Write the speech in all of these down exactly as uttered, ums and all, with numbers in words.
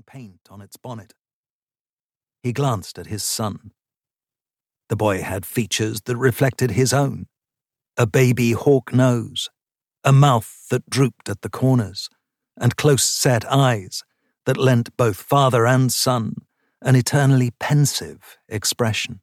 glowing paint on its bonnet. He glanced at his son. The boy had features that reflected his own. A baby hawk nose, a mouth that drooped at the corners, and close-set eyes that lent both father and son an eternally pensive expression.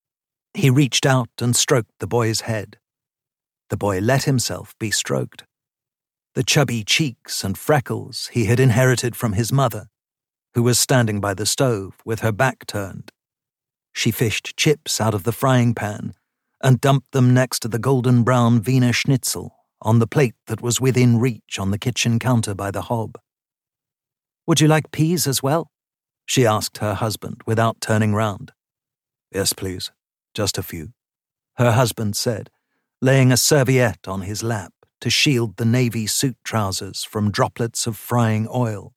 He reached out and stroked the boy's head. The boy let himself be stroked. The chubby cheeks and freckles he had inherited from his mother, who was standing by the stove with her back turned. She fished chips out of the frying pan and dumped them next to the golden brown Wiener Schnitzel on the plate that was within reach on the kitchen counter by the hob. "Would you like peas as well?" she asked her husband without turning round. "Yes, please. Just a few," her husband said, laying a serviette on his lap to shield the navy suit trousers from droplets of frying oil.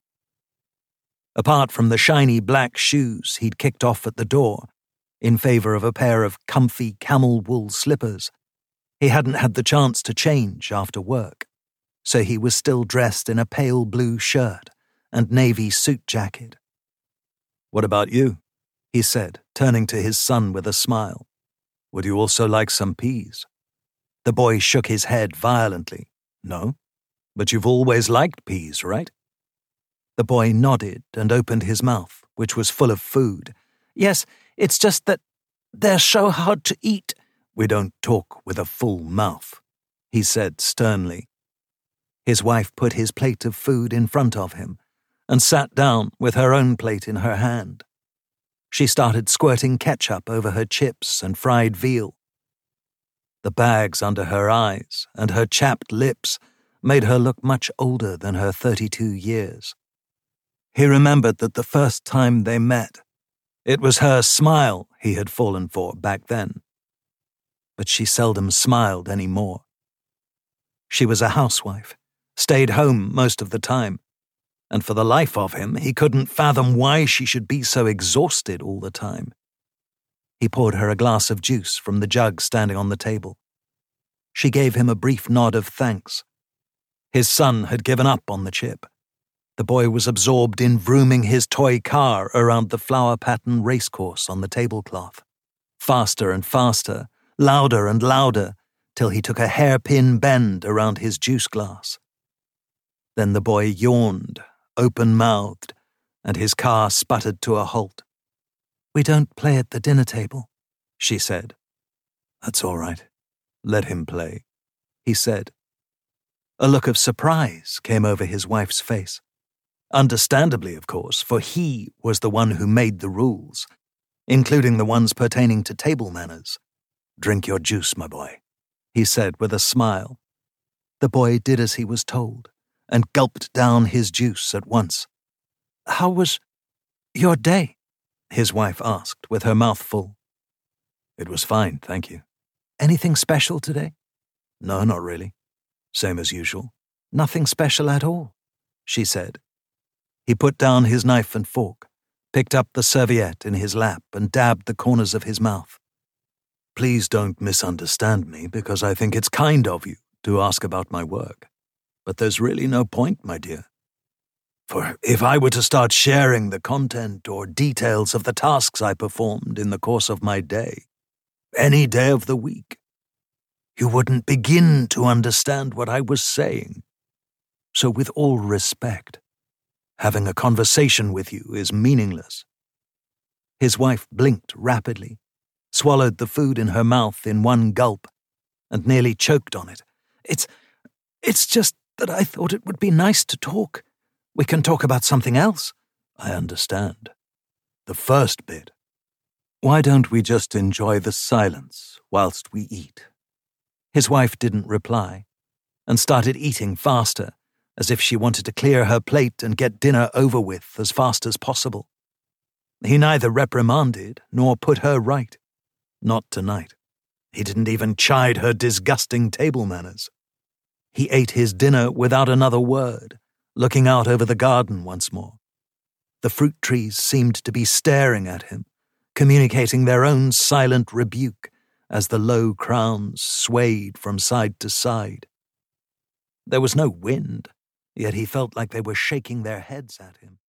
Apart from the shiny black shoes he'd kicked off at the door in favor of a pair of comfy camel wool slippers, he hadn't had the chance to change after work, so he was still dressed in a pale blue shirt and navy suit jacket. "What about you?" he said, turning to his son with a smile. "Would you also like some peas?" The boy shook his head violently. "No? But you've always liked peas, right?" The boy nodded and opened his mouth, which was full of food. "Yes, it's just that they're so hard to eat." "We don't talk with a full mouth," he said sternly. His wife put his plate of food in front of him and sat down with her own plate in her hand. She started squirting ketchup over her chips and fried veal. The bags under her eyes and her chapped lips made her look much older than her thirty-two years. He remembered that the first time they met, it was her smile he had fallen for back then. But she seldom smiled any more. She was a housewife, stayed home most of the time, and for the life of him, he couldn't fathom why she should be so exhausted all the time. He poured her a glass of juice from the jug standing on the table. She gave him a brief nod of thanks. His son had given up on the chip. The boy was absorbed in vrooming his toy car around the flower-pattern racecourse on the tablecloth. Faster and faster, louder and louder, till he took a hairpin bend around his juice glass. Then the boy yawned, open-mouthed, and his car sputtered to a halt. "We don't play at the dinner table," she said. "That's all right. Let him play," he said. A look of surprise came over his wife's face. Understandably, of course, for he was the one who made the rules, including the ones pertaining to table manners. "Drink your juice, my boy," he said with a smile. The boy did as he was told and gulped down his juice at once. "How was your day?" his wife asked with her mouth full. "It was fine, thank you." "Anything special today?" "No, not really. Same as usual." "Nothing special at all," she said. He put down his knife and fork, picked up the serviette in his lap and dabbed the corners of his mouth. "Please don't misunderstand me, because I think it's kind of you to ask about my work. But there's really no point, my dear. For if I were to start sharing the content or details of the tasks I performed in the course of my day, any day of the week, you wouldn't begin to understand what I was saying. So with all respect, having a conversation with you is meaningless." His wife blinked rapidly, swallowed the food in her mouth in one gulp, and nearly choked on it. It's, it's just that I thought it would be nice to talk. We can talk about something else." "I understand. The first bit. Why don't we just enjoy the silence whilst we eat?" His wife didn't reply, and started eating faster, as if she wanted to clear her plate and get dinner over with as fast as possible. He neither reprimanded nor put her right. Not tonight. He didn't even chide her disgusting table manners. He ate his dinner without another word, looking out over the garden once more. The fruit trees seemed to be staring at him, communicating their own silent rebuke as the low crowns swayed from side to side. There was no wind, yet he felt like they were shaking their heads at him.